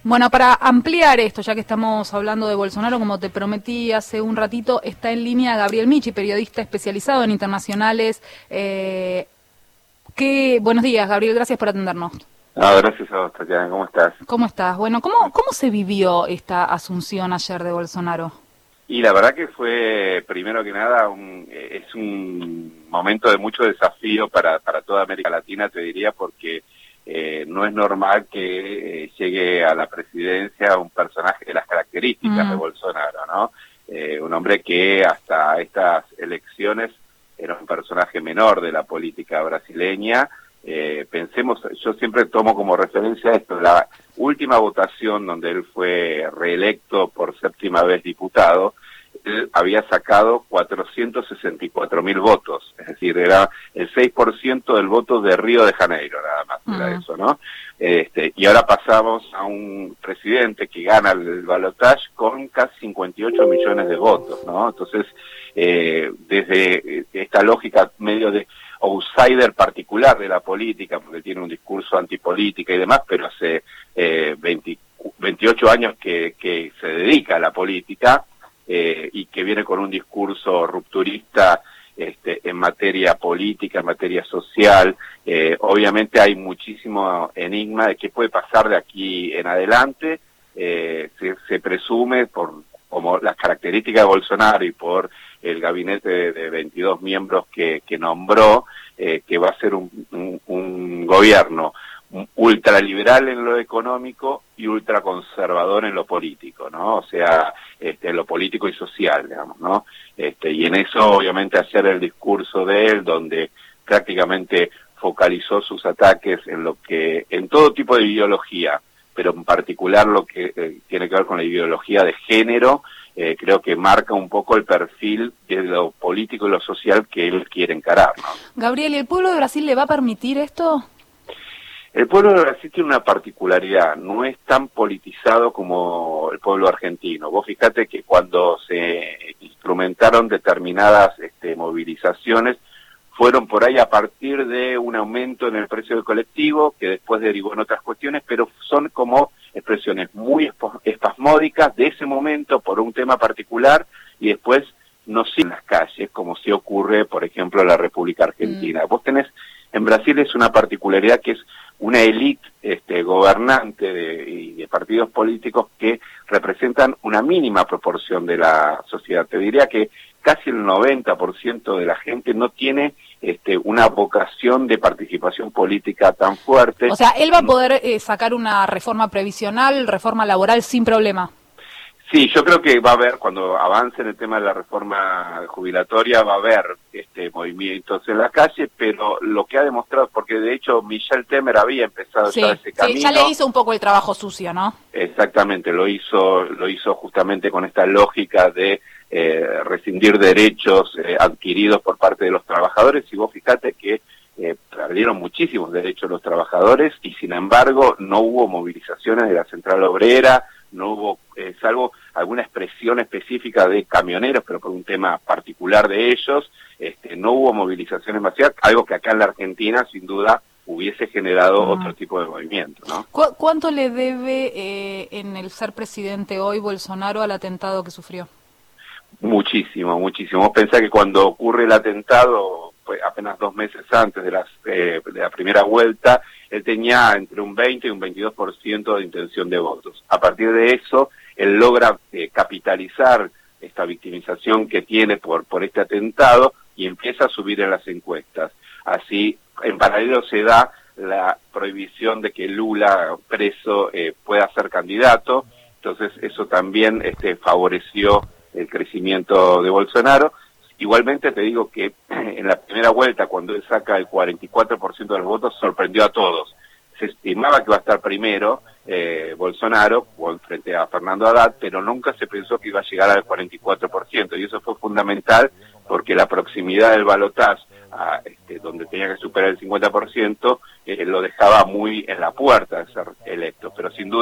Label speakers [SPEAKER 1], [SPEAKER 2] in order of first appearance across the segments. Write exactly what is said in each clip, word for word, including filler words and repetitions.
[SPEAKER 1] Bueno, para ampliar esto, ya que estamos hablando de Bolsonaro, como te prometí hace un ratito, está en línea Gabriel Michi, periodista especializado en internacionales. Eh, ¿qué? Buenos días, Gabriel, gracias por atendernos.
[SPEAKER 2] Ah, gracias a vos, Tatiana, ¿cómo estás?
[SPEAKER 1] ¿Cómo estás? Bueno, ¿cómo, cómo se vivió esta asunción ayer de Bolsonaro?
[SPEAKER 2] Y la verdad que fue, primero que nada, un, es un momento de mucho desafío para, para toda América Latina, te diría, porque eh, no es normal que eh, llegue a la presidencia un personaje de las características mm. de Bolsonaro, ¿no? Eh, un hombre que hasta estas elecciones era un personaje menor de la política brasileña. Eh, pensemos, yo siempre tomo como referencia esto, la última votación donde él fue reelecto por séptima vez diputado, él había sacado cuatrocientos sesenta y cuatro mil votos, es decir, era el seis por ciento del voto de Río de Janeiro, nada más, uh-huh. era eso, ¿no? Este, y ahora pasamos a un presidente que gana el balotaje con casi cincuenta y ocho millones de votos, ¿no? Entonces, eh, desde esta lógica medio de outsider particular de la política, porque tiene un discurso antipolítica y demás, pero hace eh, veinte, veintiocho años que, que se dedica a la política eh, y que viene con un discurso rupturista este, en materia política, en materia social. Eh, obviamente hay muchísimo enigma de qué puede pasar de aquí en adelante. Eh, se, se presume, por como las características de Bolsonaro y por el gabinete de, de veintidós miembros que, que nombró, eh, que va a ser un, un, un gobierno ultraliberal en lo económico y ultraconservador en lo político, ¿no? O sea, este, en lo político y social, digamos, ¿no? Este, y en eso, obviamente, ayer el discurso de él, donde prácticamente focalizó sus ataques en lo que, en todo tipo de ideología, pero en particular lo que eh, tiene que ver con la ideología de género, eh, creo que marca un poco el perfil de lo político y lo social que él quiere encarar, ¿no?
[SPEAKER 1] Gabriel, ¿y el pueblo de Brasil le va a permitir esto?
[SPEAKER 2] El pueblo de Brasil tiene una particularidad, no es tan politizado como el pueblo argentino. Vos fíjate que cuando se instrumentaron determinadas este, movilizaciones, fueron por ahí a partir de un aumento en el precio del colectivo, que después derivó en otras cuestiones, pero son como expresiones muy espasmódicas de ese momento por un tema particular, y después no siguen las calles, como si ocurre, por ejemplo, en la República Argentina. Mm. Vos tenés, en Brasil es una particularidad que es una élite este, gobernante de, y de partidos políticos que representan una mínima proporción de la sociedad. Te diría que casi el noventa por ciento de la gente no tiene este, una vocación de participación política tan fuerte.
[SPEAKER 1] O sea, él va a poder eh, sacar una reforma previsional, reforma laboral sin problema.
[SPEAKER 2] Sí, yo creo que va a haber, cuando avance en el tema de la reforma jubilatoria, va a haber este movimientos en la calle, pero lo que ha demostrado, porque de hecho Michel Temer había empezado
[SPEAKER 1] sí,
[SPEAKER 2] ya ese camino.
[SPEAKER 1] Sí, ya le hizo un poco el trabajo sucio, ¿no?
[SPEAKER 2] Exactamente, lo hizo, lo hizo justamente con esta lógica de eh, rescindir derechos eh, adquiridos por parte de los trabajadores, y vos fíjate que eh, perdieron muchísimos derechos los trabajadores, y sin embargo no hubo movilizaciones de la Central Obrera, no hubo, eh, salvo alguna expresión específica de camioneros, pero por un tema particular de ellos, este, no hubo movilizaciones masivas, algo que acá en la Argentina, sin duda, hubiese generado uh-huh. otro tipo de movimiento, ¿no?
[SPEAKER 1] ¿Cu- ¿Cuánto le debe eh, en el ser presidente hoy Bolsonaro al atentado que sufrió?
[SPEAKER 2] Muchísimo, muchísimo. Vos pensás que cuando ocurre el atentado, pues apenas dos meses antes de, las, eh, de la primera vuelta, él tenía entre un veinte y un veintidós por ciento de intención de votos. A partir de eso, él logra eh, capitalizar esta victimización que tiene por, por este atentado y empieza a subir en las encuestas. Así, en paralelo se da la prohibición de que Lula, preso, eh, pueda ser candidato. Entonces, eso también este, favoreció el crecimiento de Bolsonaro. Igualmente te digo que en la primera vuelta, cuando él saca el cuarenta y cuatro por ciento de los votos, sorprendió a todos. Se estimaba que iba a estar primero eh, Bolsonaro frente a Fernando Haddad, pero nunca se pensó que iba a llegar al cuarenta y cuatro por ciento, y eso fue fundamental porque la proximidad del balotaje, a, este, donde tenía que superar el cincuenta por ciento, eh, lo dejaba muy en la puerta de ser electo. Pero sin duda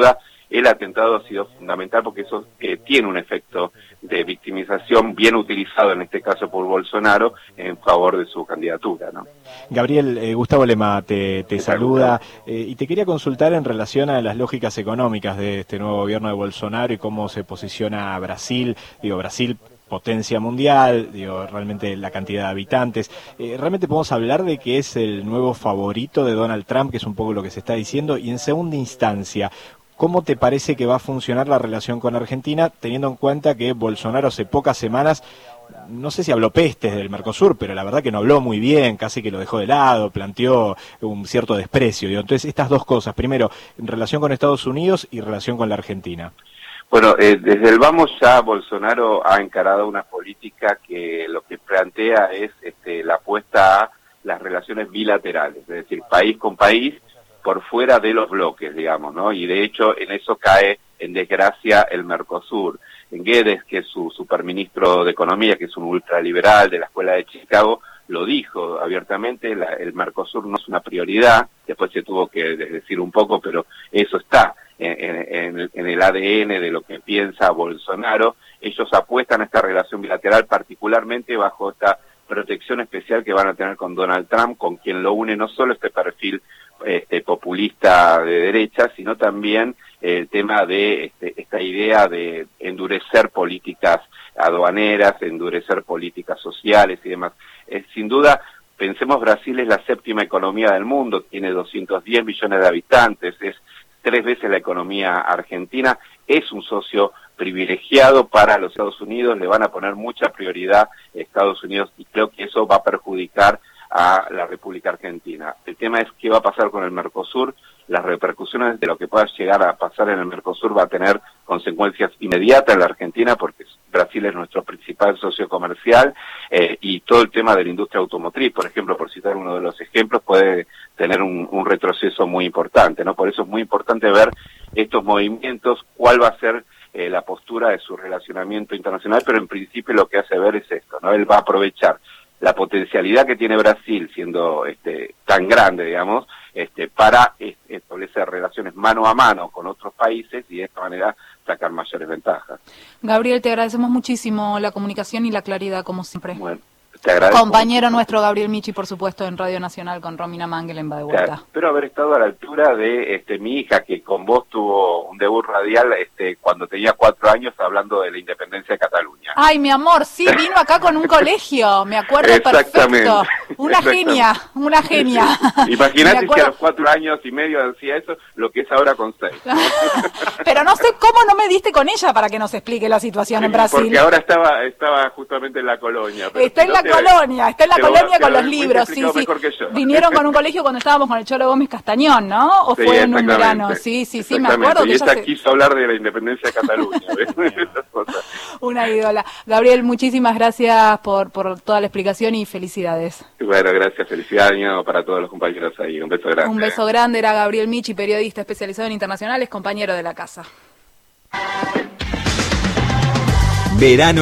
[SPEAKER 2] el atentado ha sido fundamental porque eso eh, tiene un efecto de victimización bien utilizado en este caso por Bolsonaro en favor de su candidatura, ¿no?
[SPEAKER 3] Gabriel, eh, Gustavo Lema te, te saluda eh, y te quería consultar en relación a las lógicas económicas de este nuevo gobierno de Bolsonaro y cómo se posiciona Brasil. Digo, Brasil, potencia mundial, digo, realmente la cantidad de habitantes. Eh, ¿Realmente podemos hablar de que es el nuevo favorito de Donald Trump, que es un poco lo que se está diciendo? Y en segunda instancia, ¿cómo te parece que va a funcionar la relación con Argentina, teniendo en cuenta que Bolsonaro hace pocas semanas, no sé si habló pestes del Mercosur, pero la verdad que no habló muy bien, casi que lo dejó de lado, planteó un cierto desprecio? Digo, entonces, estas dos cosas, primero, en relación con Estados Unidos y relación con la Argentina.
[SPEAKER 2] Bueno, eh, desde el vamos ya Bolsonaro ha encarado una política que lo que plantea es este, la apuesta a las relaciones bilaterales, es decir, país con país, por fuera de los bloques, digamos, ¿no? Y de hecho en eso cae en desgracia el Mercosur. En Guedes, que es su superministro de Economía, que es un ultraliberal de la Escuela de Chicago, lo dijo abiertamente, la, el Mercosur no es una prioridad, después se tuvo que decir un poco, pero eso está en, en, en el A D N de lo que piensa Bolsonaro. Ellos apuestan a esta relación bilateral, particularmente bajo esta protección especial que van a tener con Donald Trump, con quien lo une no solo este perfil este, populista de derecha, sino también el tema de este, esta idea de endurecer políticas aduaneras, endurecer políticas sociales y demás. Eh, sin duda, pensemos, Brasil es la séptima economía del mundo, tiene doscientos diez millones de habitantes, es tres veces la economía argentina, es un socio privilegiado para los Estados Unidos, le van a poner mucha prioridad a Estados Unidos y creo que eso va a perjudicar a la República Argentina. El tema es qué va a pasar con el Mercosur. Las repercusiones de lo que pueda llegar a pasar en el Mercosur va a tener consecuencias inmediatas en la Argentina porque Brasil es nuestro principal socio comercial eh, y todo el tema de la industria automotriz, por ejemplo, por citar uno de los ejemplos, puede tener un, un retroceso muy importante, ¿no? Por eso es muy importante ver estos movimientos, cuál va a ser eh, la postura de su relacionamiento internacional, pero en principio lo que hace ver es esto, ¿no? Él va a aprovechar la potencialidad que tiene Brasil siendo este tan grande, digamos, este para este, establecer relaciones mano a mano con otros países y de esta manera sacar mayores ventajas.
[SPEAKER 1] Gabriel, te agradecemos muchísimo la comunicación y la claridad, como siempre.
[SPEAKER 2] Bueno, te agradezco.
[SPEAKER 1] Compañero nuestro Gabriel Michi, por supuesto, en Radio Nacional con Romina Mangel en Va de Vuelta.
[SPEAKER 2] Espero haber estado a la altura de este mi hija, que con vos tuvo un debut radial este cuando tenía cuatro años hablando de la independencia de Cataluña.
[SPEAKER 1] Ay, mi amor, sí, vino acá con un colegio, me acuerdo perfecto. Una genia, una genia.
[SPEAKER 2] Imagínate si a los cuatro años y medio decía eso, lo que es ahora con seis.
[SPEAKER 1] Pero no sé cómo no me diste con ella para que nos explique la situación en Brasil.
[SPEAKER 2] Porque ahora estaba estaba justamente en la colonia. Pero
[SPEAKER 1] está
[SPEAKER 2] si
[SPEAKER 1] en
[SPEAKER 2] no
[SPEAKER 1] la
[SPEAKER 2] te,
[SPEAKER 1] colonia, está en la
[SPEAKER 2] te
[SPEAKER 1] colonia
[SPEAKER 2] lo,
[SPEAKER 1] con los
[SPEAKER 2] lo,
[SPEAKER 1] libros, sí, sí.
[SPEAKER 2] Yo.
[SPEAKER 1] Vinieron con un colegio cuando estábamos con el Cholo Gómez Castañón, ¿no? ¿O
[SPEAKER 2] sí,
[SPEAKER 1] fue en un verano? Sí, sí, sí, me acuerdo que
[SPEAKER 2] y ella
[SPEAKER 1] se...
[SPEAKER 2] quiso hablar de la independencia de Cataluña. Esas cosas.
[SPEAKER 1] Una ídola. Gabriel, muchísimas gracias por, por toda la explicación y felicidades.
[SPEAKER 2] Bueno, gracias, felicidades para todos los compañeros ahí. Un beso grande.
[SPEAKER 1] Un beso grande, era Gabriel Michi, periodista especializado en internacionales, compañero de la casa.
[SPEAKER 4] Verano